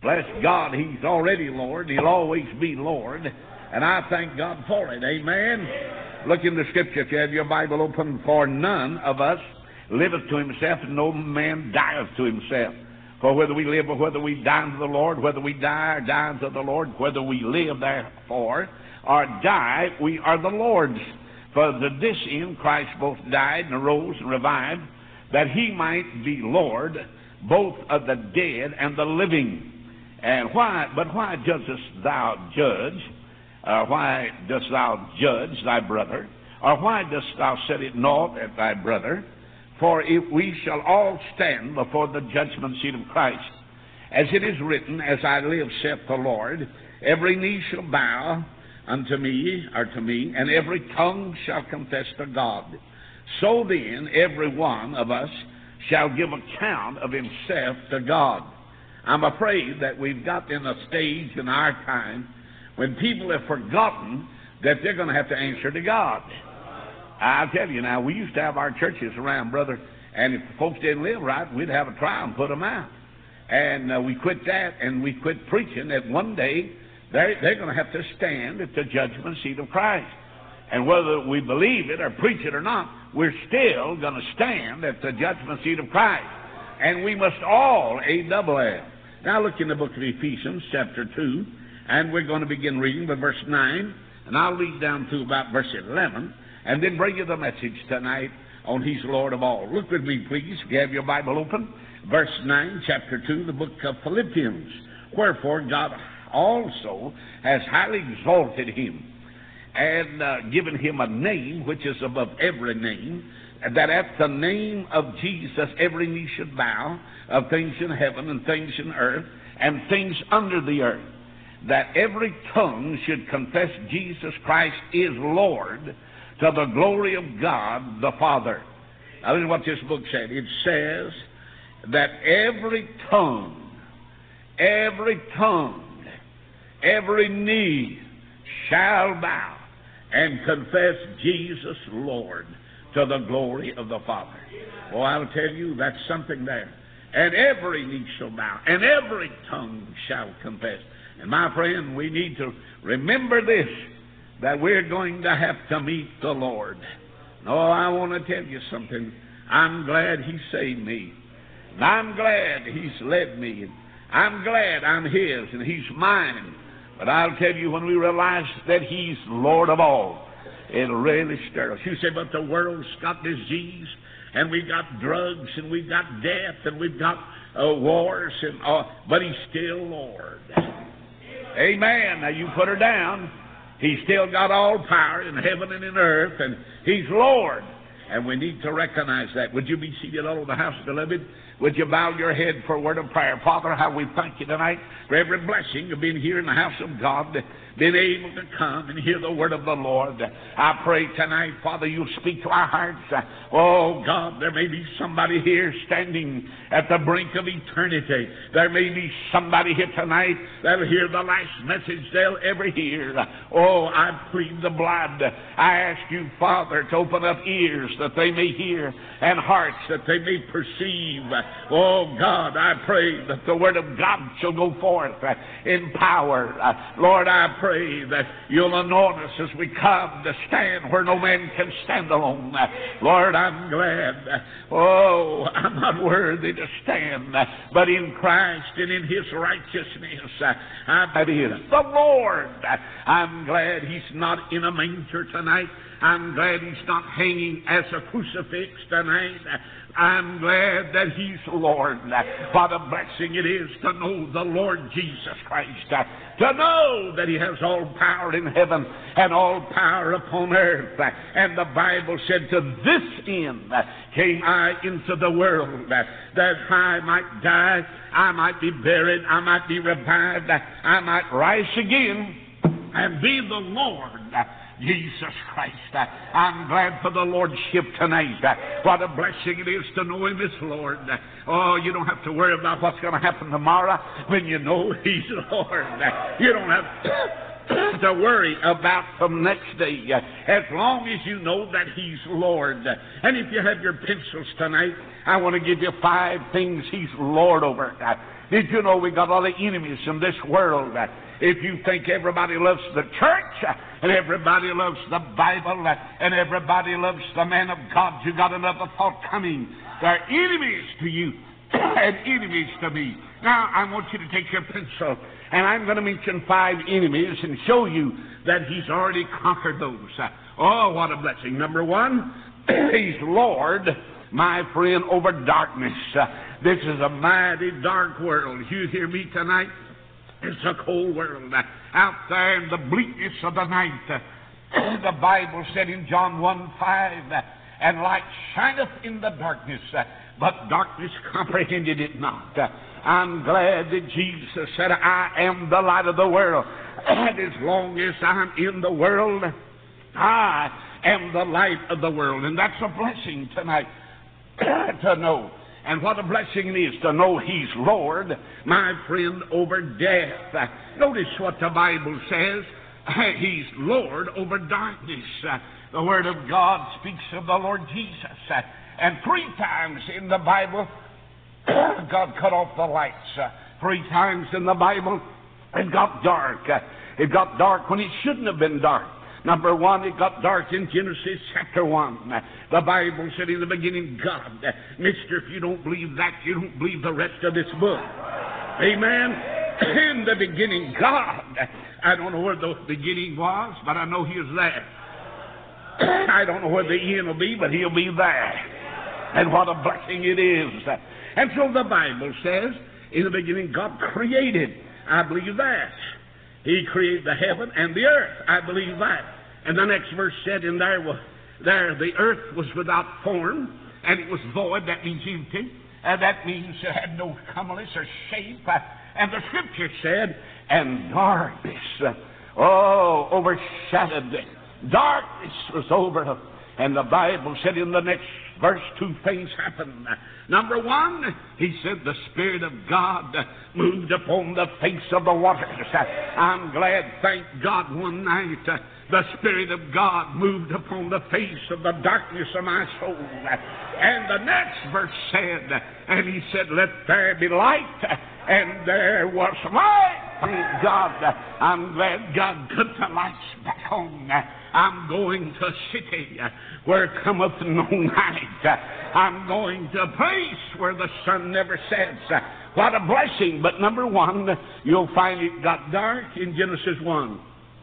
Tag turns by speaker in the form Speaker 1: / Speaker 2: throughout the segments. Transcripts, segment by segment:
Speaker 1: Bless God, He's already Lord. He'll always be Lord. And I thank God for it. Amen. Look in the Scripture if you have your Bible open. For none of us liveth to himself, and no man dieth to himself. For whether we live or whether we die unto the Lord, whether we die or die unto the Lord, whether we live therefore or die, we are the Lord's. For to this end Christ both died and arose and revived, that he might be Lord both of the dead and the living. And why dost thou judge? Why dost thou judge thy brother? Or why dost thou set it naught at thy brother? For if we shall all stand before the judgment seat of Christ, as it is written, As I live, saith the Lord, every knee shall bow unto me, or to me, and every tongue shall confess to God. So then, every one of us shall give account of himself to God. I'm afraid that we've got in a stage in our time when people have forgotten that they're going to have to answer to God. I'll tell you now, we used to have our churches around, brother, and if folks didn't live right, we'd have a trial and put them out. And we quit that, and we quit preaching that one day they're going to have to stand at the judgment seat of Christ. And whether we believe it or preach it or not, we're still going to stand at the judgment seat of Christ. And we must all, A-double-L. Now look in the book of Ephesians, chapter 2, and we're going to begin reading with verse 9, and I'll read down to about verse 11, and then bring you the message tonight on He's Lord of all. Look with me, please, if you have your Bible open. Verse 9, chapter 2, the book of Philippians. Wherefore God also has highly exalted him, and given him a name which is above every name, that at the name of Jesus every knee should bow, of things in heaven and things in earth and things under the earth, that every tongue should confess Jesus Christ is Lord, to the glory of God the Father. Now this is what this book said. It says that every tongue, every knee shall bow and confess Jesus Lord, to the glory of the Father. Well, I'll tell you, that's something there. And every knee shall bow, and every tongue shall confess. And my friend, we need to remember this, that we're going to have to meet the Lord. No, I want to tell you something. I'm glad He saved me. And I'm glad He's led me. And I'm glad I'm His and He's mine. But I'll tell you, when we realize that He's Lord of all, it'll really stir us. You say, but the world's got disease, and we've got drugs, and we've got death, and we've got wars, and but He's still Lord. Amen. Now you put her down. He's still got all power in heaven and in earth, and He's Lord. And we need to recognize that. Would you be seated all over the house, beloved? Would you bow your head for a word of prayer? Father, how we thank You tonight for every blessing of being here in the house of God, being able to come and hear the word of the Lord. I pray tonight, Father, You'll speak to our hearts. Oh, God, there may be somebody here standing at the brink of eternity. There may be somebody here tonight that'll hear the last message they'll ever hear. Oh, I plead the blood. I ask You, Father, to open up ears that they may hear and hearts that they may perceive. Oh, God, I pray that the word of God shall go forth in power. Lord, I pray that You'll anoint us as we come to stand where no man can stand alone. Lord, I'm glad. Oh, I'm not worthy to stand, but in Christ and in His righteousness, that is the Lord. I'm glad He's not in a manger tonight. I'm glad He's not hanging as a crucifix tonight. I'm glad that He's Lord. What a blessing it is to know the Lord Jesus Christ, to know that He has all power in heaven and all power upon earth. And the Bible said, to this end came I into the world, that I might die, I might be buried, I might be revived, I might rise again and be the Lord Jesus Christ. I'm glad for the Lordship tonight. What a blessing it is to know Him as Lord. Oh, you don't have to worry about what's going to happen tomorrow when you know He's Lord. You don't have to worry about the next day, as long as you know that He's Lord. And if you have your pencils tonight, I want to give you 5 things He's Lord over. Did you know we got all the enemies in this world? If you think everybody loves the church, and everybody loves the Bible, and everybody loves the man of God, you got another thought coming. They're enemies to you and enemies to me. Now, I want you to take your pencil, and I'm going to mention 5 enemies and show you that He's already conquered those. Oh, what a blessing. Number 1, He's Lord, my friend, over darkness. This is a mighty dark world. You hear me tonight? It's a cold world. Out there in the bleakness of the night, the Bible said in John 1:5, and light shineth in the darkness, but darkness comprehended it not. I'm glad that Jesus said, I am the light of the world. And as long as I'm in the world, I am the light of the world. And that's a blessing tonight to know. And what a blessing it is to know He's Lord, my friend, over death. Notice what the Bible says. He's Lord over darkness. The Word of God speaks of the Lord Jesus. And 3 times in the Bible, God cut off the lights. 3 times in the Bible, it got dark. It got dark when it shouldn't have been dark. Number 1, it got dark in Genesis chapter 1. The Bible said in the beginning, God. Mister, if you don't believe that, you don't believe the rest of this book. Amen? In the beginning, God. I don't know where the beginning was, but I know He was there. I don't know where the end will be, but He'll be there. And what a blessing it is. And so the Bible says, in the beginning, God created. I believe that. He created the heaven and the earth. I believe that. And the next verse said, and there the earth was without form, and it was void. That means empty. That means it had no comeliness or shape. And the Scripture said, and darkness, overshadowed it. Darkness was over. And the Bible said in the next verse 2 things happened. Number 1, He said the Spirit of God moved upon the face of the waters. I'm glad, thank God, one night the Spirit of God moved upon the face of the darkness of my soul. And the next verse said, and He said, let there be light. And there was light. Thank God. I'm glad God put the lights back on. I'm going to a city where cometh no night. I'm going to a place where the sun never sets. What a blessing. But number 1, you'll find it got dark in Genesis 1.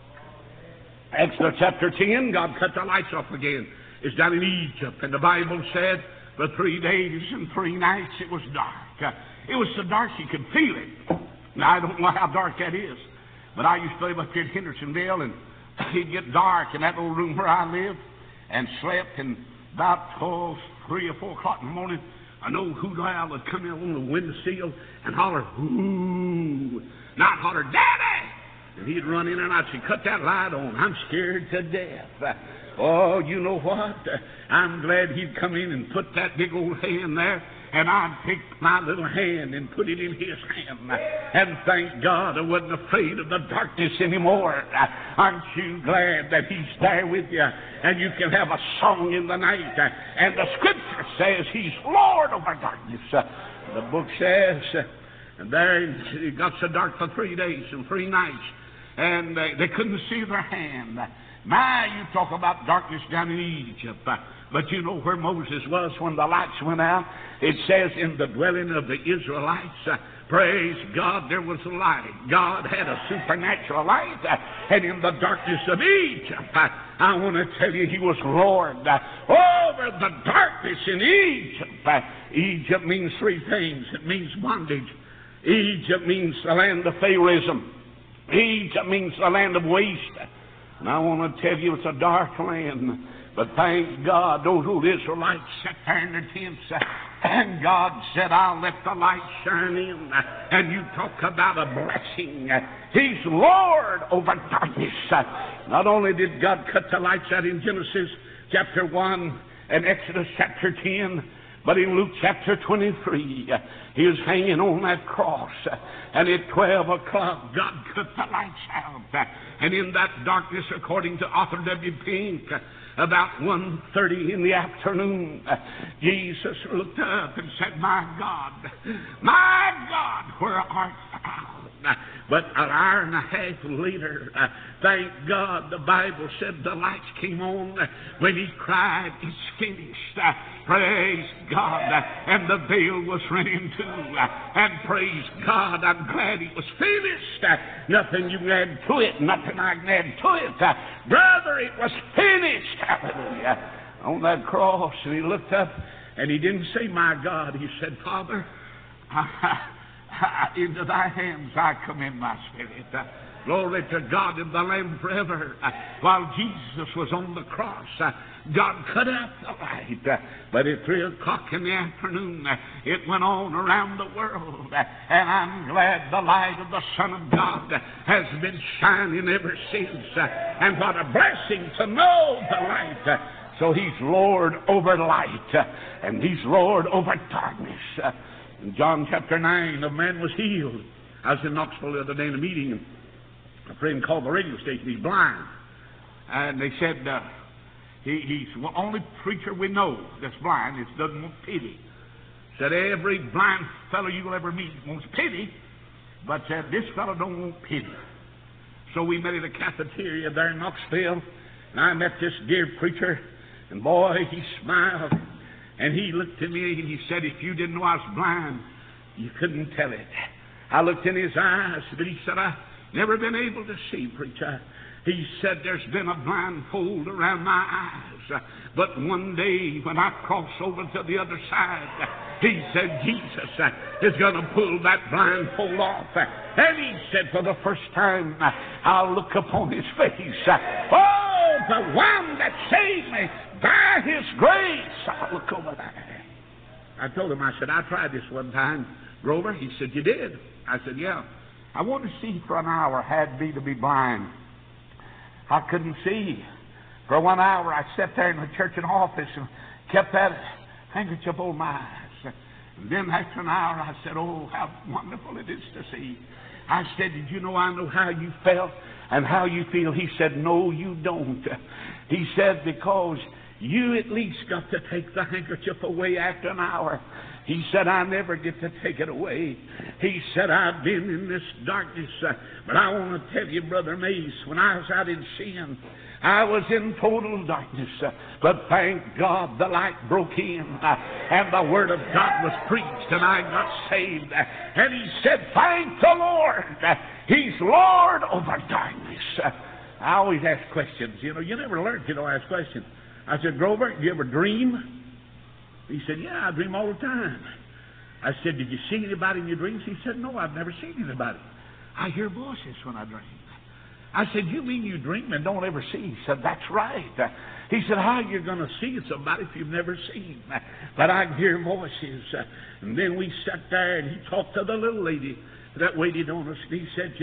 Speaker 1: Exodus chapter 10, God cut the lights off again. It's down in Egypt. And the Bible said for 3 days and 3 nights it was dark. It was so dark you could feel it. Now, I don't know how dark that is, but I used to live up here in Hendersonville, and it'd get dark in that little room where I lived and slept, and about 3 or 4 o'clock in the morning, an old hoot owl would come in on the windowsill and holler, "Ooh!" And I'd holler, "Daddy!" And he'd run in and I'd say, "Cut that light on. I'm scared to death." Oh, you know what? I'm glad he'd come in and put that big old hand there, and I'd take my little hand and put it in his hand. And thank God I wasn't afraid of the darkness anymore. Aren't you glad that He's there with you? And you can have a song in the night. And the Scripture says He's Lord over darkness. The book says, and there it got so dark for 3 days and 3 nights, and they couldn't see their hand. My, you talk about darkness down in Egypt. But you know where Moses was when the lights went out? It says in the dwelling of the Israelites, praise God, there was light. God had a supernatural light. And in the darkness of Egypt, I want to tell you, He was Lord over the darkness in Egypt. Egypt means 3 things. It means bondage. Egypt means the land of Pharaohism. Egypt means the land of waste. And I want to tell you, it's a dark land. But thank God, those old Israelites sat there in their tents, and God said, I'll let the light shine in. And you talk about a blessing. He's Lord over darkness. Not only did God cut the lights out in Genesis chapter 1 and Exodus chapter 10,
Speaker 2: But in Luke chapter 23, he was hanging on that cross. And at 12 o'clock, God cut the lights out. And in that darkness, according to Arthur W. Pink, about 1:30 in the afternoon, Jesus looked up and said, my God, where art thou? But an hour and a half later, thank God, the Bible said the lights came on when he cried, it's finished. Praise God. And the veil was rent in two. And praise God, I'm glad it was finished. Nothing you can add to it, nothing I can add to it. Brother, it was finished. Hallelujah. On that cross, and he looked up, and he didn't say, my God. He said, Father, into thy hands I commend my spirit. Glory to God and the Lamb forever. While Jesus was on the cross, God cut out the light. But at 3 o'clock in the afternoon, it went on around the world. And I'm glad the light of the Son of God has been shining ever since. And what a blessing to know the light. So he's Lord over light, and he's Lord over darkness. In John chapter 9, a man was healed. I was in Knoxville the other day in a meeting, and a friend called the radio station. He's blind. And they said, he's the only preacher we know that's blind that doesn't want pity. Said every blind fellow you'll ever meet wants pity, but said this fellow don't want pity. So we met at a cafeteria there in Knoxville, and I met this dear preacher, and boy, he smiled. And he looked at me and he said, if you didn't know I was blind, you couldn't tell it. I looked in his eyes, but he said, I've never been able to see, preacher. He said, there's been a blindfold around my eyes. But one day when I cross over to the other side, he said, Jesus is going to pull that blindfold off. And he said, for the first time, I'll look upon his face. Oh, the one that saved me. By his grace, I'll look over there. I told him, I said, I tried this one time, Grover. He said, you did? I said, yeah. I wanted to see for an hour, had be to be blind. I couldn't see. For 1 hour, I sat there in the church and office and kept that handkerchief over my eyes. And then after an hour, I said, oh, how wonderful it is to see. I said, did you know I know how you felt and how you feel? He said, no, you don't. He said, because you at least got to take the handkerchief away after an hour. He said, I never get to take it away. He said, I've been in this darkness. But I want to tell you, Brother Mace, when I was out in sin, I was in total darkness. But thank God the light broke in. And the Word of God was preached, and I got saved. And he said, thank the Lord. He's Lord over darkness. I always ask questions. You never learn if you don't ask questions. I said, Grover, do you ever dream? He said, yeah, I dream all the time. I said, did you see anybody in your dreams? He said, no, I've never seen anybody. I hear voices when I dream. I said, you mean you dream and don't ever see? He said, that's right. He said, how are you going to see somebody if you've never seen? But I can hear voices. And then we sat there and he talked to the little lady that waited on us. And he said,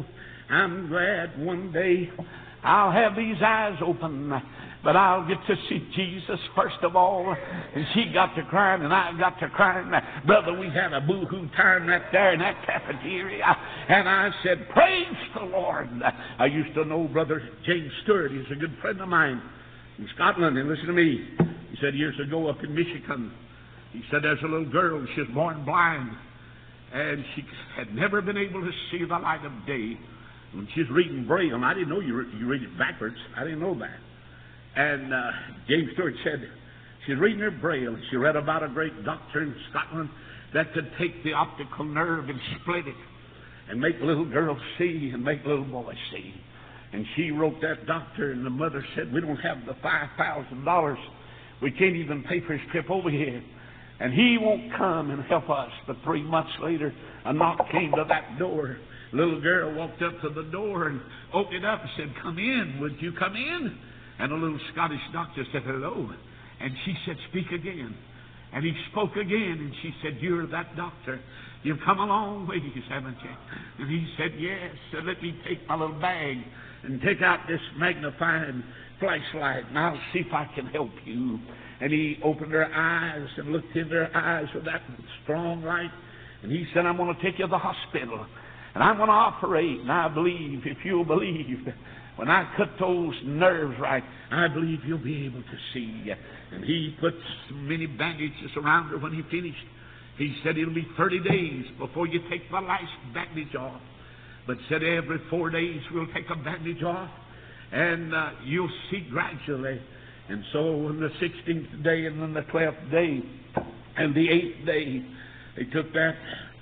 Speaker 2: I'm glad one day I'll have these eyes open, but I'll get to see Jesus first of all. And she got to crying, and I got to crying. Brother, we had a boo-hoo time right there in that cafeteria. And I said, praise the Lord. I used to know Brother James Stewart. He's a good friend of mine in Scotland. And listen to me. He said years ago up in Michigan, he said there's a little girl. She was born blind. And she had never been able to see the light of day. When she's reading Braille, and I didn't know you read it backwards. I didn't know that. And James Stewart said she's reading her Braille. She read about a great doctor in Scotland that could take the optical nerve and split it and make little girls see and make little boys see. And she wrote that doctor, and the mother said, we don't have the $5,000. We can't even pay for his trip over here. And he won't come and help us. But 3 months later, a knock came to that door. Little girl walked up to the door and opened it up and said, come in. Would you come in? And a little Scottish doctor said, hello. And she said, speak again. And he spoke again, and she said, "You're that doctor. You've come a long ways, haven't you?" And he said, "Yes." So let me take my little bag and take out this magnifying flashlight, and I'll see if I can help you. And he opened her eyes and looked into her eyes with that strong light. And he said, "I'm going to take you to the hospital, and I'm going to operate. And I believe, if you'll believe, when I cut those nerves right, I believe you'll be able to see." And he put many bandages around her when he finished. He said, "It'll be 30 days before you take the last bandage off. But said every 4 days we'll take a bandage off, and you'll see gradually." And so on the 16th day, and then the 12th day, and the 8th day, they took that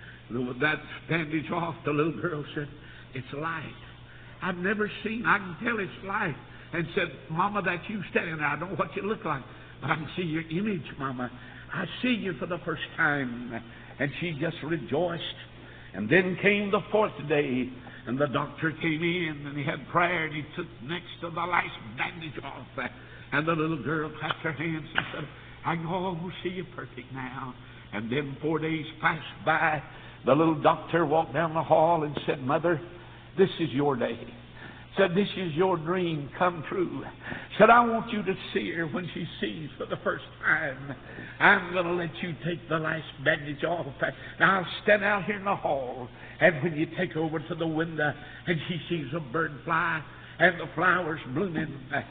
Speaker 2: bandage off. The little girl said, "It's light. I've never seen, I can tell it's light." And said, "Mama, that's you standing there. I don't know what you look like, but I can see your image, Mama. I see you for the first time." And she just rejoiced. And then came the 4th day, and the doctor came in, and he had prayer, and he took next to the last bandage off. And the little girl clapped her hands and said, "I can almost see you perfect now." And then 4 days passed by. The little doctor walked down the hall and said, "Mother, this is your day." Said, "This is your dream come true." Said, "I want you to see her when she sees for the first time. I'm going to let you take the last bandage off. Now I'll stand out here in the hall, and when you take her over to the window and she sees a bird fly and the flowers blooming,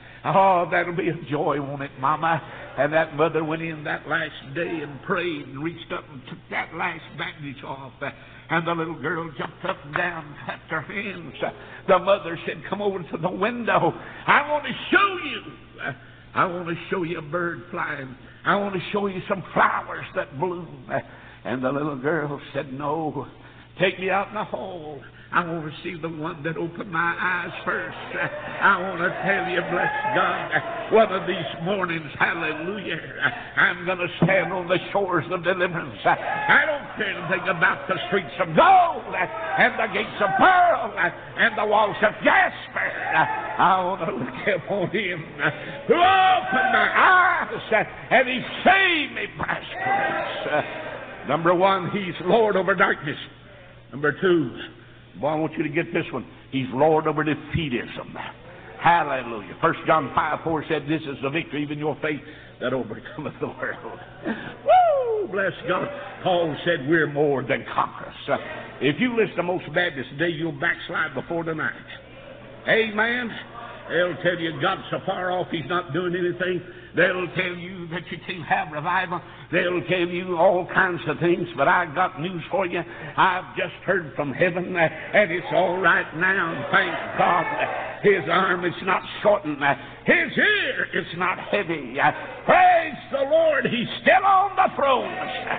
Speaker 2: oh, that'll be a joy, won't it, Mama?" And that mother went in that last day and prayed and reached up and took that last bandage off. And the little girl jumped up and down and clapped her hands. The mother said, "Come over to the window. I want to show you. I want to show you a bird flying. I want to show you some flowers that bloom." And the little girl said, "No, take me out in the hall. I want to see the one that opened my eyes first. I want to tell you, bless God, one of these mornings, hallelujah, I'm going to stand on the shores of deliverance. I don't care anything about the streets of gold and the gates of pearl and the walls of jasper. I want to look upon him who opened my eyes, and he saved me by his grace." Number one, he's Lord over darkness. Number two, boy, I want you to get this one. He's Lord over defeatism. Hallelujah. 1 John 5:4 said, "This is the victory, even your faith, that overcometh the world." Woo! Bless God. Paul said we're more than conquerors. If you listen to most Baptists today, you'll backslide before the night. Amen. They'll tell you God's so far off, he's not doing anything. They'll tell you that you can't have revival. They'll tell you all kinds of things, but I've got news for you. I've just heard from heaven, and it's all right now. Thank God. His arm is not shortened. His ear is not heavy. Praise the Lord. He's still on the throne.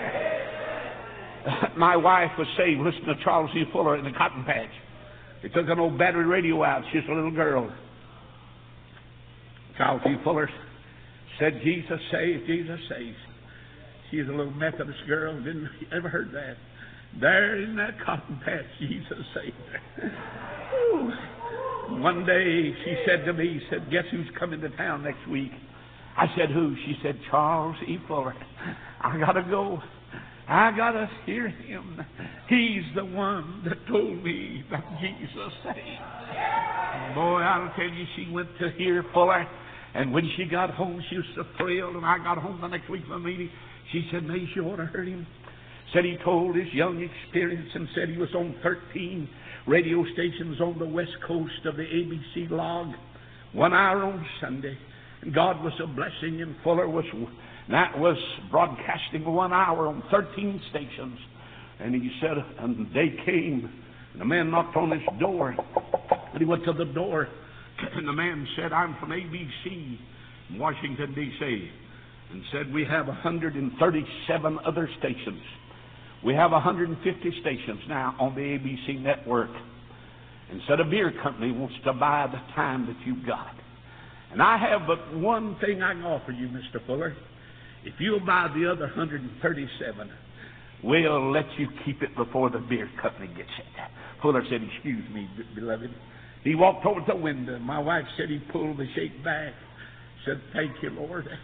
Speaker 2: My wife was saved. Listen to Charles E. Fuller in the cotton patch. They took an old battery radio out. She's a little girl. Charles E. Fuller said, "Jesus saves, Jesus saves." She's a little Methodist girl. Didn't ever heard that. There in that cotton patch, Jesus saved her. Ooh. One day she said to me, said, "Guess who's coming to town next week?" I said, "Who?" She said, "Charles E. Fuller." I got to go. I got to hear him. He's the one that told me that Jesus saved. Boy, I'll tell you, she went to hear Fuller. And when she got home, she was so thrilled. And I got home the next week from the meeting. She said, "Mace, you ought to heard him." Said he told his young experience and said he was on 13 radio stations on the west coast of the ABC log, 1 hour on Sunday. And God was a blessing, and Fuller was broadcasting 1 hour on 13 stations. And he said, and the day came, and the man knocked on his door. And he went to the door. And the man said, "I'm from ABC, Washington, D.C., and said, we have 137 other stations. We have 150 stations now on the ABC network. And said, a beer company wants to buy the time that you've got. And I have but one thing I can offer you, Mr. Fuller. If you'll buy the other 137, we'll let you keep it before the beer company gets it." Fuller said, "Excuse me, beloved." He walked over to the window. My wife said he pulled the shade back. Said, "Thank you, Lord.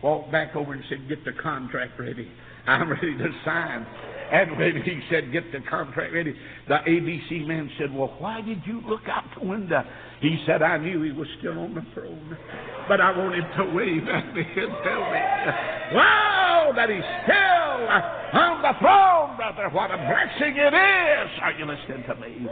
Speaker 1: walked back over and said, get the contract ready. I'm ready to sign. And when he said, get the contract ready, the ABC man said, well, why did you look out the window? He said, I knew he was still on the throne, but I wanted to wave at me and tell me, wow, that he's still on the throne, brother. What a blessing it is. Are you listening to me?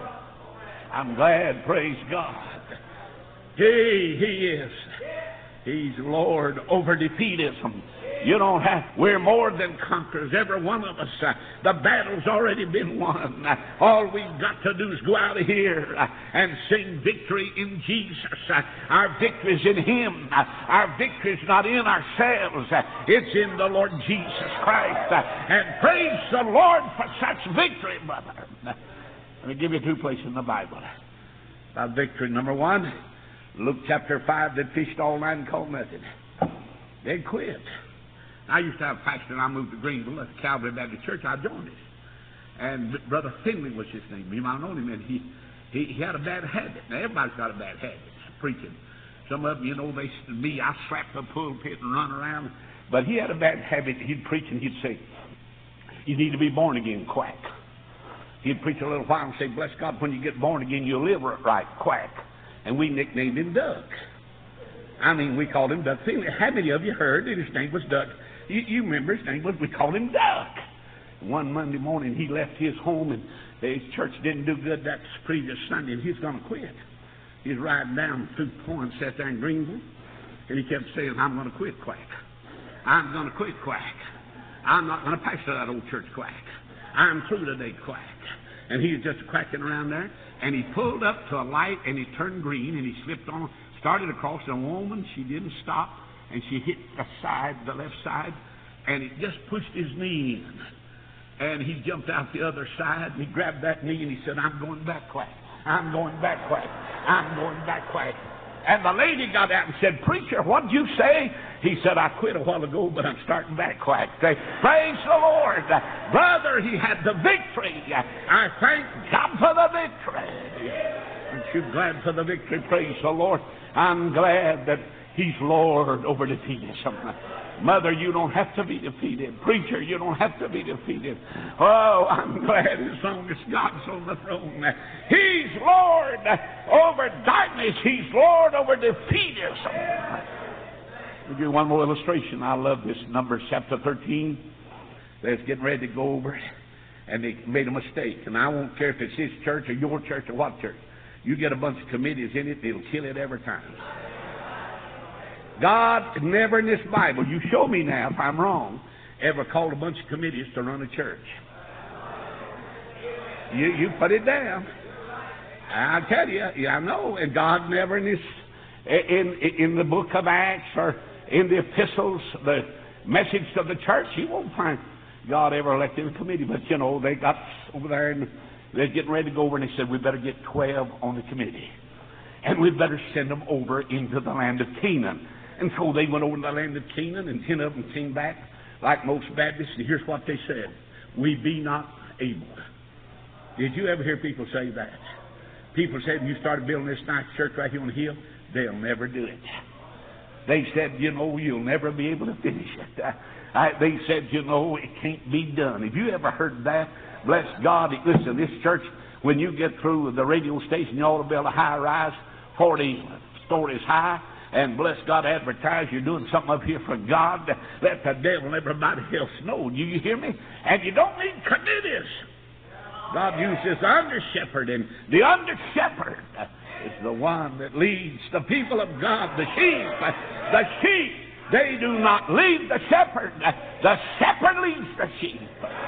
Speaker 1: I'm glad, praise God. He is. He's Lord over defeatism. You don't have, we're more than conquerors, every one of us. The battle's already been won. All we've got to do is go out of here and sing victory in Jesus. Our victory's in Him. Our victory's not in ourselves. It's in the Lord Jesus Christ. And praise the Lord for such victory, brother. Let me give you 2 places in the Bible. About victory, number 1, Luke chapter 5, they fished all night and caught nothing. They quit. I used to have a pastor, and I moved to Greenville at Calvary Baptist Church. I joined it. And Brother Finley was his name. You might know him, and he had a bad habit. Now, everybody's got a bad habit, preaching. Some of them, you know, I slap the pulpit and run around. But he had a bad habit. He'd preach, and he'd say, you need to be born again, quack. He'd preach a little while and say, bless God, when you get born again, you'll live right, quack. And we nicknamed him Doug. I mean, we called him Doug Finley. How many of you heard that his name was Doug? You remember his name was, we called him Doug. One Monday morning, he left his home, and his church didn't do good that previous Sunday, and he's going to quit. He's riding down through Poinsett there in Greenville, and he kept saying, I'm going to quit, quack. I'm going to quit, quack. I'm not going to pastor that old church, quack. I'm through today, quack. And he was just quacking around there, and he pulled up to a light, and he turned green, and he slipped on, started across. A woman, she didn't stop, and she hit the left side, and it just pushed his knee in. And he jumped out the other side, and he grabbed that knee, and he said, I'm going back, quack. I'm going back, quack. I'm going back, quack. And the lady got out and said, preacher, what did you say? He said, I quit a while ago, but I'm starting back, quack. Say, praise the Lord. Brother, he had the victory. I thank God for the victory. Aren't you glad for the victory? Praise the Lord. I'm glad that He's Lord over defeatism. Mother, you don't have to be defeated. Preacher, you don't have to be defeated. Oh, I'm glad as long as God's on the throne. He's Lord over darkness. He's Lord over defeatism. I'll give you one more illustration. I love this. Numbers chapter 13. They're getting ready to go over it, and they made a mistake. And I won't care if it's his church or your church or what church. You get a bunch of committees in it, it'll kill it every time. God never in this Bible, you show me now if I'm wrong, ever called a bunch of committees to run a church. You put it down. I tell you, I know. And God never in this, in the book of Acts or in the epistles, the message of the church, you won't find God ever elected a committee. But you know, they got over there and they're getting ready to go over, and they said, we better get 12 on the committee. And we better send them over into the land of Canaan. And so they went over to the land of Canaan, and 10 of them came back like most Baptists. And here's what they said: we be not able. Did you ever hear people say that? People said, you started building this nice church right here on the hill, they'll never do it. They said, you know, you'll never be able to finish it. They said, you know, it can't be done. Have you ever heard that? Bless God. Listen, this church, when you get through the radio station, you ought to build a high-rise, 40 stories high, and bless God, advertise you're doing something up here for God. Let the devil and everybody else know. Do you hear me? And you don't need committees. God uses the under-shepherd, and the under-shepherd is the one that leads the people of God, the sheep. The sheep, they do not lead the shepherd. The shepherd leads the sheep.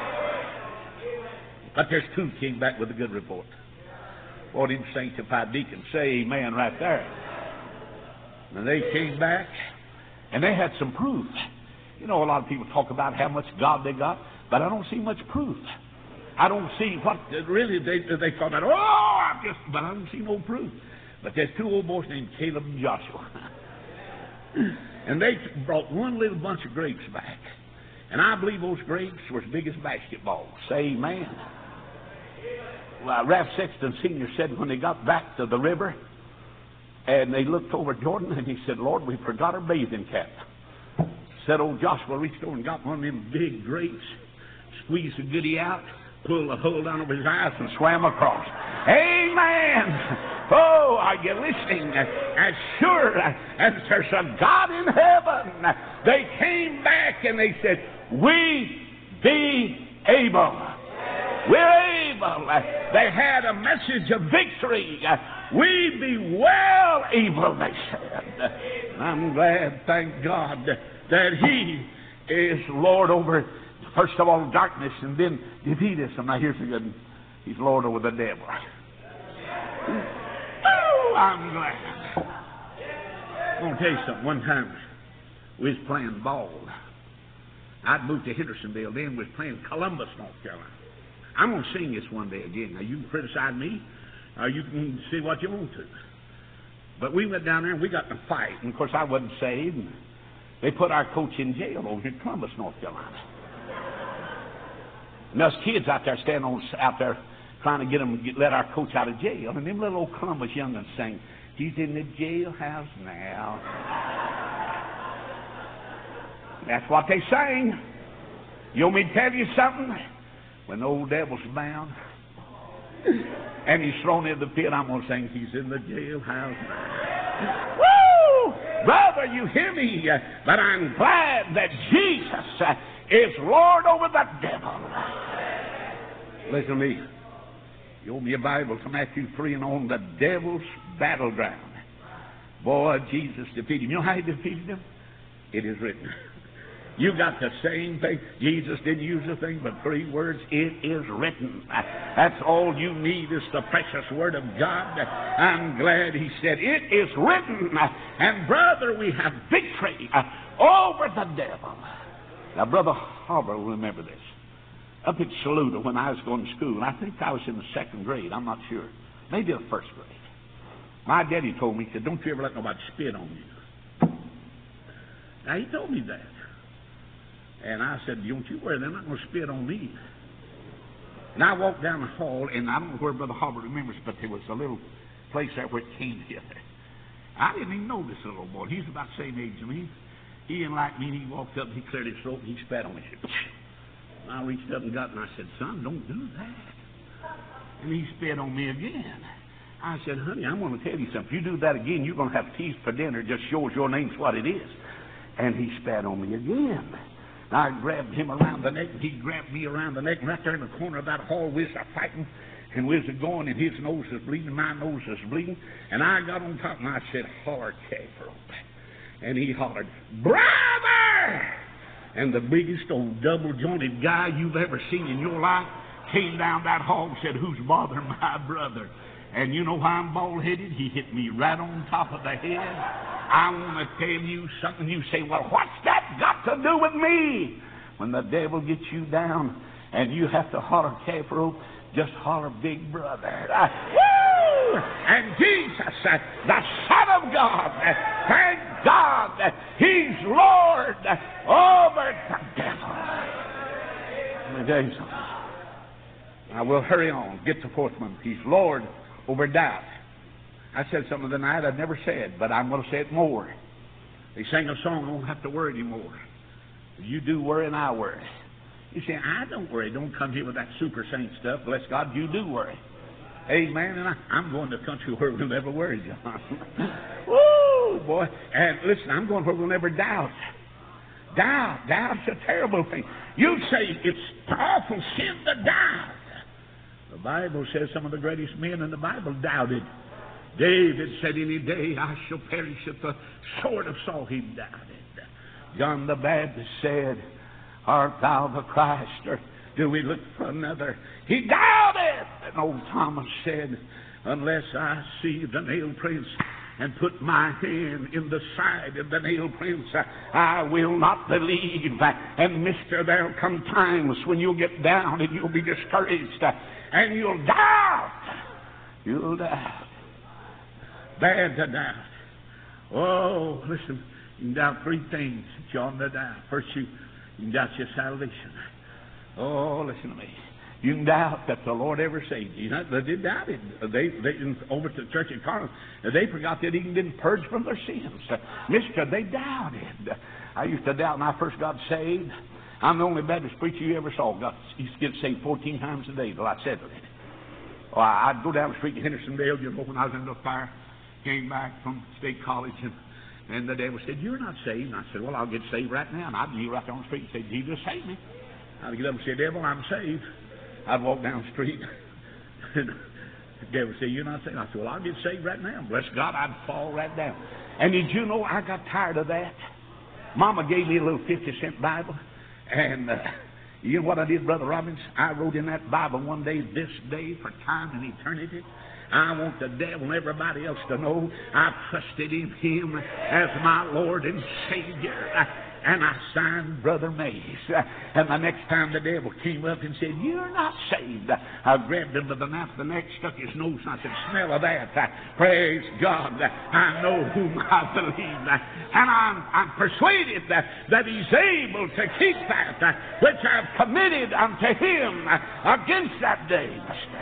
Speaker 1: But there's 2 came back with a good report. Boy, them sanctified deacons say amen right there. And they came back, and they had some proof. You know, a lot of people talk about how much God they got, but I don't see much proof. I don't see what really they thought that, but I don't see no proof. But there's 2 old boys named Caleb and Joshua. And they brought one little bunch of grapes back. And I believe those grapes were as big as basketballs. Say amen. Well, Ralph Sexton Sr. said when they got back to the river, and they looked over Jordan, and he said, Lord, we forgot our bathing cap.
Speaker 2: said old Joshua reached over and got one of them big grates, squeezed the goody out, pulled the hole down over his eyes, and swam across. Amen. Oh, are you listening? As sure as there's a God in heaven, they came back and they said, we be able. We're able. They had a message of victory. We be well able, they said. I'm glad, thank God, that He is Lord over, first of all, darkness, and then defeat us. And now here's the good one. He's Lord over the devil. Oh, I'm glad. I'm going to tell you something. One time, we was playing ball. I'd moved to Hendersonville, then we was playing Columbus, North Carolina. I'm going to sing this one day again. Now, you can criticize me, or you can see what you want to. But we went down there, and we got in a fight. And, of course, I wasn't saved. And they put our coach in jail over in Columbus, North Carolina. And us kids out there standing out there trying to let our coach out of jail. And them little old Columbus young'uns sang, he's in the jailhouse now. That's what they sang. You want me to tell you something? When the old devil's bound and he's thrown in the pit, I'm going to sing, he's in the jailhouse now. Woo! Brother, you hear me? But I'm glad that Jesus is Lord over the devil. Listen to me. You owe me a Bible to Matthew 3 and on the devil's battleground. Boy, Jesus defeated him. You know how he defeated him? It is written. You got the same thing. Jesus didn't use a thing but 3 words. It is written. That's all you need is the precious Word of God. I'm glad he said, it is written. And brother, we have victory over the devil. Now, Brother Harbor will remember this. Up at Saluda when I was going to school, and I think I was in the 2nd grade, I'm not sure. Maybe the 1st grade. My daddy told me, he said, don't you ever let nobody spit on you. Now, he told me that. And I said, don't you worry, they're not going to spit on me. And I walked down the hall, and I don't know where Brother Harbor remembers, but there was a little place there where it came together. I didn't even know this little boy. He's about the same age as me. He didn't like me, and he walked up, and he cleared his throat, and he spat on me. I reached up and got him, and I said, son, don't do that. And he spit on me again. I said, honey, I'm going to tell you something. If you do that again, you're going to have teeth for dinner. Just shows your name's what it is. And he spat on me again. I grabbed him around the neck, and he grabbed me around the neck, and right there in the corner of that hall, we was fighting, and we was going, and his nose was bleeding, my nose was bleeding, and I got on top, and I said, holler, Caffro. And he hollered, brother! And the biggest old double-jointed guy you've ever seen in your life came down that hall and said, who's bothering my brother? And you know why I'm bald-headed? He hit me right on top of the head. I want to tell you something. You say, well, what's that got to do with me? When the devil gets you down and you have to holler Caffro, just holler Big Brother. Woo! And Jesus, the Son of God, thank God that He's Lord over the devil. Let me tell you something. I will hurry on. Get the 4th one. He's Lord over doubt. I said something tonight I've never said, but I'm going to say it more. They sang a song, I won't have to worry anymore. You do worry and I worry. You say, I don't worry. Don't come here with that super saint stuff. Bless God, you do worry. Amen. And I'm going to a country where we'll never worry, John. Woo, boy. And listen, I'm going where we'll never doubt. Doubt's a terrible thing. You say it's awful sin to doubt. The Bible says some of the greatest men in the Bible doubted. David said, any day I shall perish at the sword of Saul. He doubted. John the Baptist said, art thou the Christ, or do we look for another? He doubted. And old Thomas said, unless I see the nail prints and put my hand in the side of the nail prints, I will not believe. And mister, there'll come times when you'll get down and you'll be discouraged and you'll doubt. You'll doubt. Bad to doubt. Oh, listen, you can doubt 3 things that you ought to doubt. First, you can doubt your salvation. Oh, listen to me.
Speaker 1: You can doubt that the Lord ever saved you. They did doubt it. They over to the church in Carmel, they forgot they'd even been purged from their sins. Mister, they doubted. I used to doubt when I first got saved. I'm the only Baptist preacher you ever saw. Used to get saved 14 times a day till I settled it. Well, I'd go down the street to Hendersonville, when I was in the fire, came back from State College, and the devil said, "You're not saved." And I said, "Well, I'll get saved right now." And I'd kneel right down the street and say, "Jesus, save me." I'd get up and say, "Devil, I'm saved." I'd walk down the street, and the devil would say, "You're not saved." I said, "Well, I'll get saved right now." Bless God, I'd fall right down. And did you know I got tired of that? Mama gave me a little 50-cent Bible, and you know what I did, Brother Robbins? I wrote in that Bible one day, "This day for time and eternity, I want the devil and everybody else to know I trusted in him as my Lord and Savior." And I signed Brother Mays. And the next time the devil came up and said, "You're not saved," I grabbed him by the nape of the neck, stuck his nose, and I said, "Smell of that. Praise God. I know whom I believe. And I'm persuaded that he's able to keep that which I've committed unto him against that day."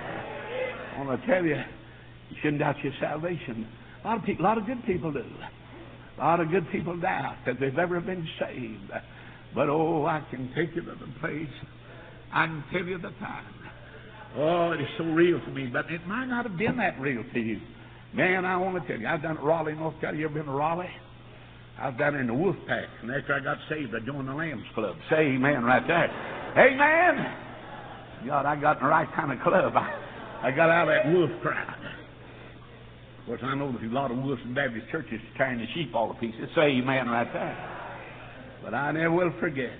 Speaker 1: I want to tell you, you shouldn't doubt your salvation. A lot of good people do. A lot of good people doubt that they've ever been saved. But, oh, I can take you to the place. I can tell you the time. Oh, it is so real to me, but it might not have been that real to you. Man, I want to tell you, I've done it Raleigh, North Carolina. You ever been to Raleigh? I've done it in the Wolf Pack, and after I got saved, I joined the Lambs Club. Say amen right there. Amen. God, I got in the right kind of club. I got out of that wolf crowd. Of course, I know there's a lot of wolves in Baptist churches tearing the sheep all to pieces. Say amen right there. But I never will forget.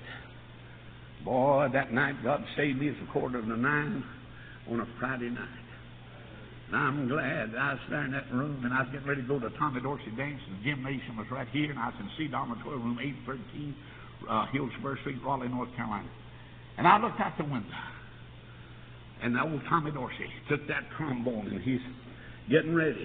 Speaker 1: Boy, that night God saved me as a 8:45 on a Friday night. And I'm glad I was there in that room, and I was getting ready to go to Tommy Dorsey dance, and the gymnasium was right here, and I was in C Dormitory room 813, Hillsborough Street, Raleigh, North Carolina. And I looked out the window, and the old Tommy Dorsey took that trombone, and he's getting ready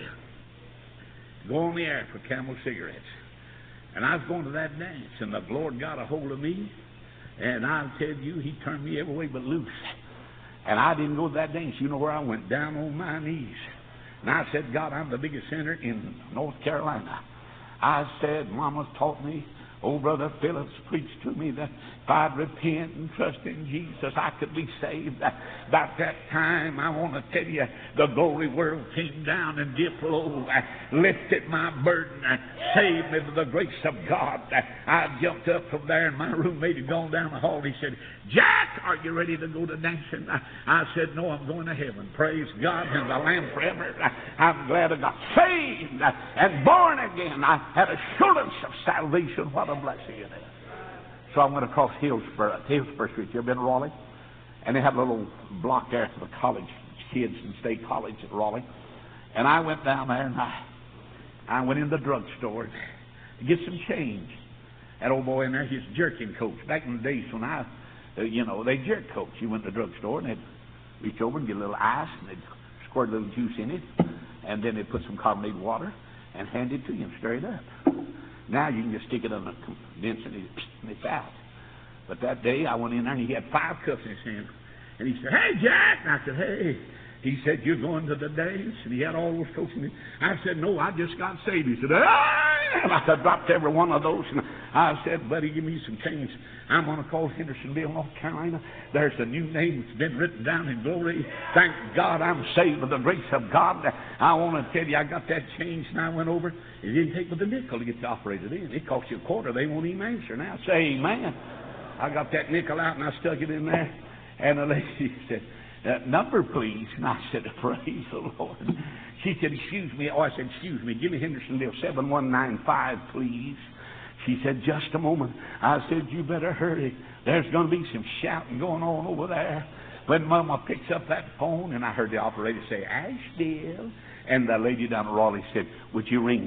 Speaker 1: to go on the air for Camel cigarettes. And I was going to that dance, and the Lord got a hold of me, and I'll tell you, he turned me every way but loose. And I didn't go to that dance. You know where I went? Down on my knees. And I said, God, I'm the biggest sinner in North Carolina. I said, Mama taught me, old Brother Phillips preached to me that if I'd repent and trust in Jesus, I could be saved. About that time, I want to tell you, the glory world came down and dipped low, lifted my burden, saved me by the grace of God. I jumped up from there, and my roommate had gone down the hall. He said, Jack, are you ready to go to dancing? I said, no, I'm going to heaven. Praise God and the Lamb forever. I'm glad I got saved and born again. I had assurance of salvation. What a blessing it is. So I went across Hillsborough Street. You ever been to Raleigh? And they have a little block there for the college kids in State College at Raleigh. And I went down there, and I went in the drugstore to get some change. That old boy in there, he's a jerking coach. Back in the days when they jerk coach. You went to the drugstore, and they'd reach over and get a little ice, and they'd squirt a little juice in it, and then they'd put some carbonated water and hand it to you and stir it up. Now you can just stick it on a condenser and it's out. But that day I went in there and he had 5 cups in his hand. And he said, hey, Jack. And I said, hey. He said, you're going to the dance? And he had all those coats in it. I said, no, I just got saved. He said, and I dropped every one of those. And I said, buddy, give me some change. I'm going to call Hendersonville, North Carolina. There's a new name that's been written down in glory. Thank God I'm saved by the grace of God. I want to tell you, I got that change and I went over. It didn't take but the nickel to get you operated in. It cost you $0.25. They won't even answer now. Say amen. I got that nickel out and I stuck it in there. And the lady said, number, please. And I said, praise the Lord. She said, excuse me. Oh, I said, excuse me. Give me Hendersonville 7195, please. She said, just a moment. I said, you better hurry. There's going to be some shouting going on over there. When Mama picks up that phone, and I heard the operator say, Asheville. And the lady down at Raleigh said, would you ring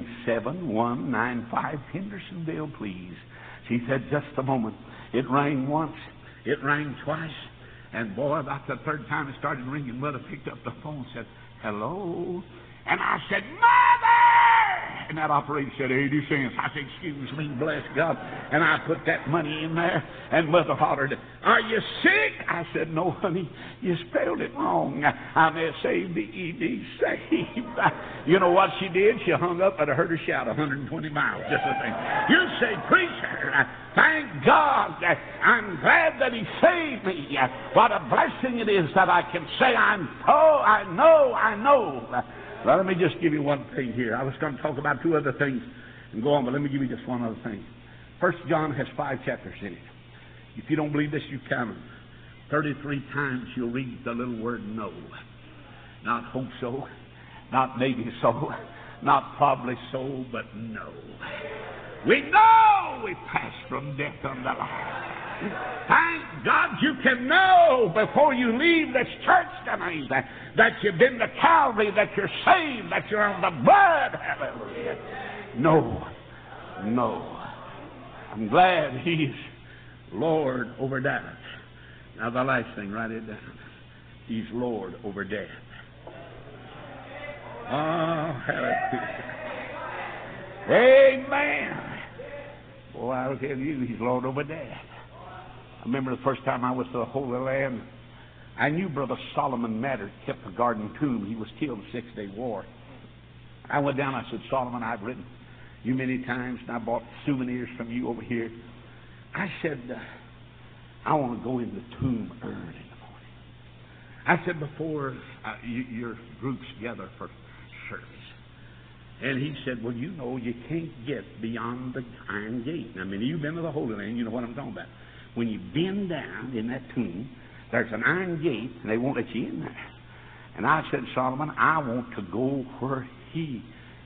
Speaker 1: 7195 Hendersonville, please? She said, just a moment. It rang once. It rang twice. And boy, about the third time it started ringing, Mother picked up the phone and said, hello? And I said, Mother!
Speaker 2: in that operating said 80 cents. I said, excuse me, bless God. And I put that money in there, and Mother hollered, are you sick? I said, no, honey, you spelled it wrong. I'm S-A-V-E-D, saved. You know what she did? She hung up, and I heard her shout 120 miles, just the thing. You say, preacher, thank God. I'm glad that he saved me. What a blessing it is that I can say, I know. Well, let me just give you one thing here. I was going to talk about two other things and go on, but let me give you just one other thing. 1 John has 5 chapters in it. If you don't believe this, you count them. 33 times you'll read the little word no. Not hope so, not maybe so, not probably so, but no. We know we pass from death unto life. Thank God you can know before you leave this church tonight that you've been to Calvary, that you're saved, that you're on the blood. Hallelujah. No. I'm glad He's Lord over death. Now the last thing, write it down. He's Lord over death. Oh, hallelujah. Amen. Boy, I'll tell you, He's Lord over death. I remember the first time I was to the Holy Land, I knew Brother Solomon Matter kept the Garden Tomb. He was killed in the 6-Day War. I went down, I said, Solomon, I've written you many times, and I bought souvenirs from you over here. I said, I want to go in the tomb early in the morning. I said, before your groups gather for service. And he said, well, you know, you can't get beyond the iron gate. I mean, you've been to the Holy Land, you know what I'm talking about. When you bend down in that tomb, there's an iron gate, and they won't let you in there. And I said, Solomon, I want to go where he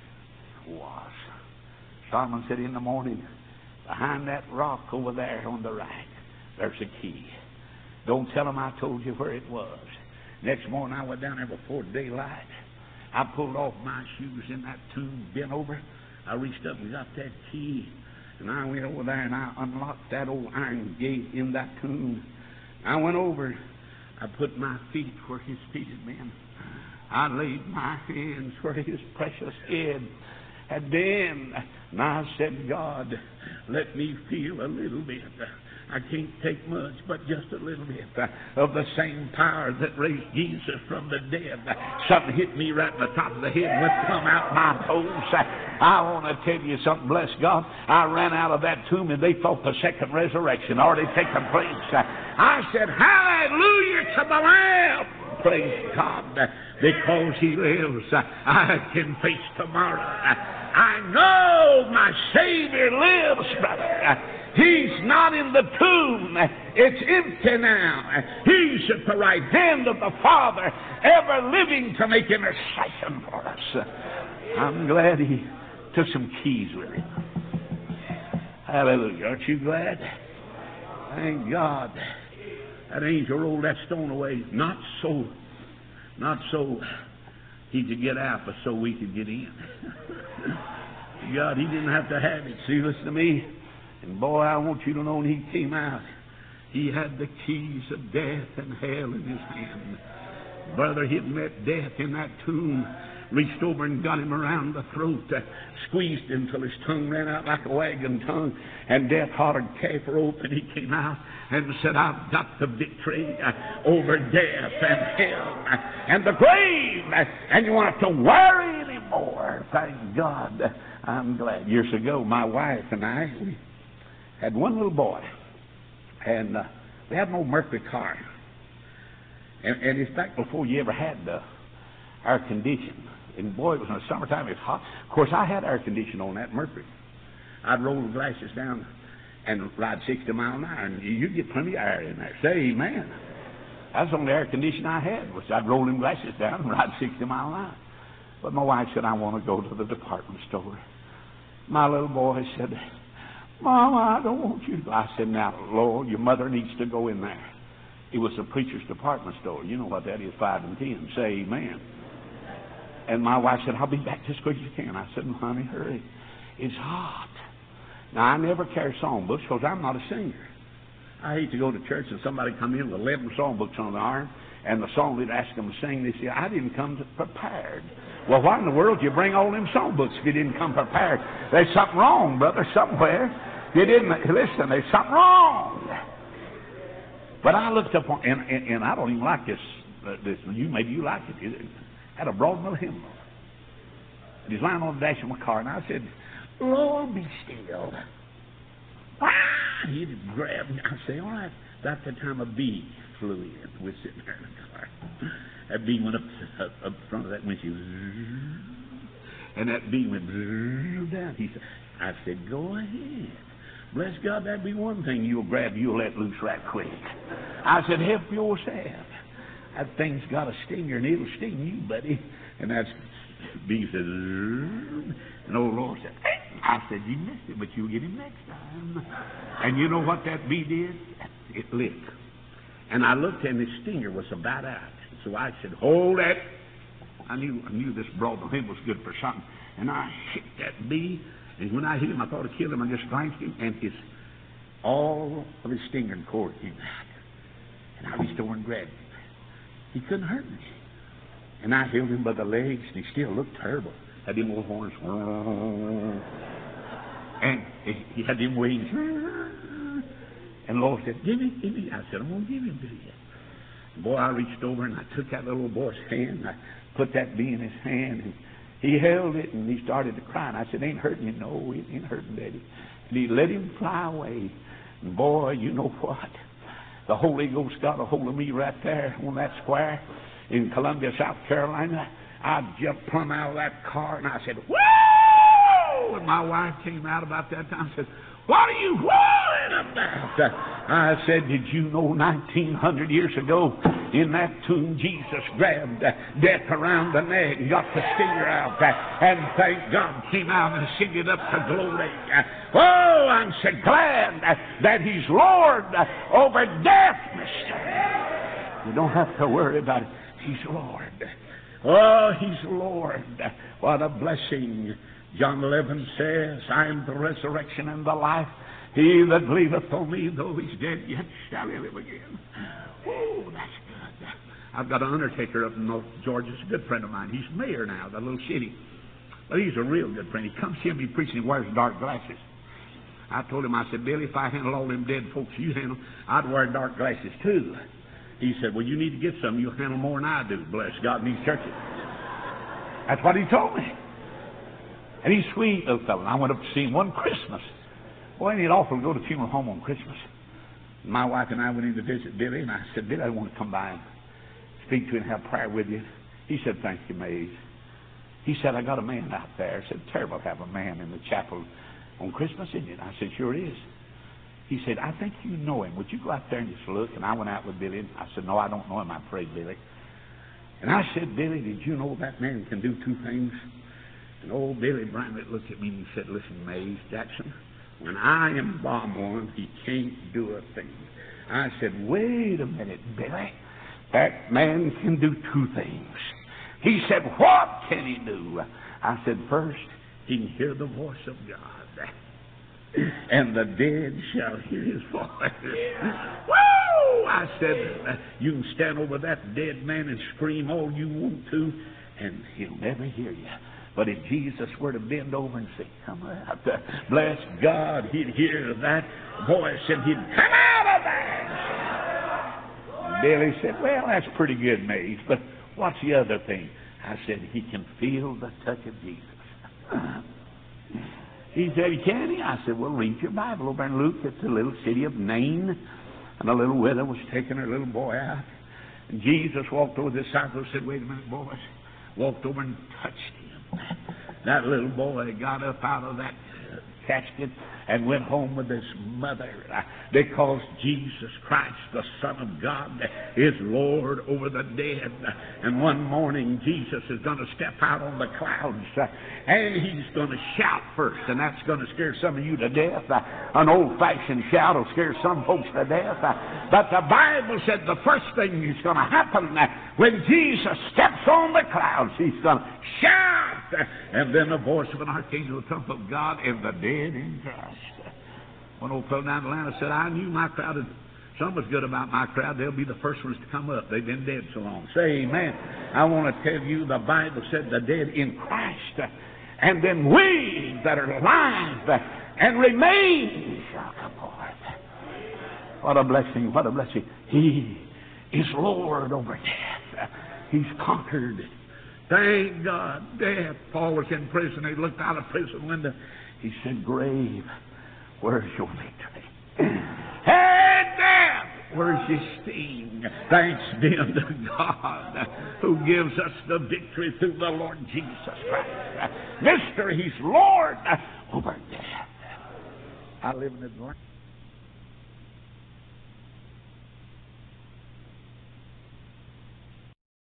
Speaker 2: was. Solomon said, in the morning, behind that rock over there on the right, there's a key. Don't tell him I told you where it was. Next morning, I went down there before daylight. I pulled off my shoes in that tomb, bent over. I reached up and got that key. And I went over there and I unlocked that old iron gate in that tomb. I went over. I put my feet where his feet had been. I laid my hands where his precious head had been. And I said, God, let me feel a little bit. I can't take much, but just a little bit of the same power that raised Jesus from the dead. Something hit me right in the top of the head and went plumb out my toes. I want to tell you something, bless God. I ran out of that tomb and they thought the second resurrection already taken place. I said, hallelujah to the Lamb. Praise God. Because He lives, I can face tomorrow. I know my Savior lives, brother. He's not in the tomb. It's empty now. He's at the right hand of the Father, ever living to make intercession for us. I'm glad He took some keys with Him. Hallelujah. Aren't you glad? Thank God. That angel rolled that stone away. Not so he could get out, but so we could get in. God, He didn't have to have it. See, listen to me. And boy, I want you to know when He came out, He had the keys of death and hell in His hand. Brother, He'd met death in that tomb, reached over and got him around the throat, squeezed him till his tongue ran out like a wagon tongue, and death hollered calf rope, and He came out and said, I've got the victory over death and hell and the grave, and you won't have to worry anymore. Thank God. I'm glad. Years ago, my wife and I, we had one little boy, and we had an old Mercury car. And it's back before you ever had air conditioning. And boy, it was in the summertime, it was hot. Of course, I had air conditioning on that Mercury. I'd roll the glasses down and ride 60 miles an hour, and you'd get plenty of air in there. Say amen. That's the only air conditioning I had, was I'd roll them glasses down and ride 60 miles an hour. But my wife said, I want to go to the department store. My little boy said, Mama, I don't want you to go. I said, now, Lord, your mother needs to go in there. It was the preacher's department store. You know what that is, 5 and 10. Say amen. And my wife said, I'll be back as quick as you can. I said, honey, hurry. It's hot. Now, I never carry songbooks because I'm not a singer. I hate to go to church and somebody come in with 11 songbooks on the arm, and the song we'd ask them to sing this year. I didn't come prepared. Well, why in the world do you bring all them songbooks if you didn't come prepared? There's something wrong, brother, somewhere. You didn't listen. There's something wrong. But I looked up on, and I don't even like this. Maybe you like it. It had a broad middle hymnal. And he's lying on the dash of my car, and I said, Lord, be still. He grabbed me. I said, all right. That's the time a bee flew in. We're sitting there in the car. That bee went up front of that windshield. And that bee went down. I said, go ahead. Bless God, that'd be one thing you'll let loose right quick. I said, help yourself. That thing's got a stinger, and it'll sting you, buddy. And that bee said, and old Lord said, I said, you missed it, but you'll get him next time. And you know what that bee did? It licked. And I looked, and his stinger was about out. So I said, hold that. I knew this broad him was good for something. And I hit that bee. And when I hit him, I thought I'd kill him. I just glanced him, and all of his stinger and cord came out. And I reached over and grabbed him. He couldn't hurt me. And I held him by the legs, and he still looked terrible. Had them little horns. And he had them wings. And the Lord said, give me. I said, I'm going to give him to you. Boy, I reached over, and I took that little boy's hand. I put that bee in his hand, and he held it, and he started to cry. And I said, ain't hurting you? No, it ain't hurting, Daddy. And he let him fly away. And boy, you know what? The Holy Ghost got a hold of me right there on that square in Columbia, South Carolina. I jumped plumb out of that car, and I said, whoa! And my wife came out about that time and said, what are you worrying about? I said, did you know 1900 years ago in that tomb Jesus grabbed death around the neck and got the stinger out and thank God came out and ascended up to glory. Oh, I'm so glad that he's Lord over death, mister. You don't have to worry about it. He's Lord. Oh, he's Lord. What a blessing. John 11 says, I am the resurrection and the life. He that believeth on me, though he's dead, yet shall he live again. Oh, that's good. I've got an undertaker up in North Georgia. He's a good friend of mine. He's mayor now, that little city. But he's a real good friend. He comes here and be preaching. He wears dark glasses. I told him, I said, Billy, if I handle all them dead folks you handle, I'd wear dark glasses too. He said, well, you need to get some. You'll handle more than I do, bless God, in these churches. That's what he told me. And he's a sweet little fellow. And I went up to see him one Christmas. Boy, ain't it awful to go to funeral home on Christmas. And my wife and I went in to visit Billy, and I said, Billy, I want to come by and speak to you and have prayer with you. He said, thank you, Mays. He said, I got a man out there. I said, terrible to have a man in the chapel on Christmas, isn't it? I said, sure it is. He said, I think you know him. Would you go out there and just look? And I went out with Billy. And I said, no, I don't know him. I'm afraid, Billy. And I said, Billy, did you know that man can do two things? And old Billy Bryant looked at me and he said, listen, Mays Jackson, when I embalm one, he can't do a thing. I said, wait a minute, Billy. That man can do two things. He said, what can he do? I said, first, he can hear the voice of God. And the dead shall hear his voice. Woo! I said, you can stand over that dead man and scream all you want to, and he'll never hear you. But if Jesus were to bend over and say, come out, bless God, he'd hear that voice and he'd come out of there. Billy said, well, that's pretty good, Mays, but what's the other thing? I said, he can feel the touch of Jesus. He said, can he? I said, well, read your Bible over in Luke. It's the little city of Nain. And a little widow was taking her little boy out. And Jesus walked over the disciples and said, wait a minute, boys. Walked over and touched him. That little boy got up out of that casket and went home with his mother because Jesus Christ, the Son of God, is Lord over the dead. And one morning Jesus is going to step out on the clouds and he's going to shout first, and that's going to scare some of you to death. An old-fashioned shout will scare some folks to death. But the Bible said the first thing is going to happen when Jesus steps on the clouds, he's going to shout, and then the voice of an archangel, the trump of God, and the dead in Christ. One old fellow down in Atlanta said, I knew my crowd would Some was good about my crowd. They'll be the first ones to come up. They've been dead so long.
Speaker 1: Say amen. I want to tell you, the Bible said the dead in Christ, and then we that are alive and remain shall come forth. What a blessing, what a blessing. He is Lord over death. He's conquered.
Speaker 2: Thank God. Death. Paul was in prison. He looked out of prison window.
Speaker 1: He said, grave, where's your victory?
Speaker 2: Hey, death, where's your sting? Thanks be unto God who gives us the victory through the Lord Jesus Christ.
Speaker 1: Mister, He's Lord over death. I live in Atlanta.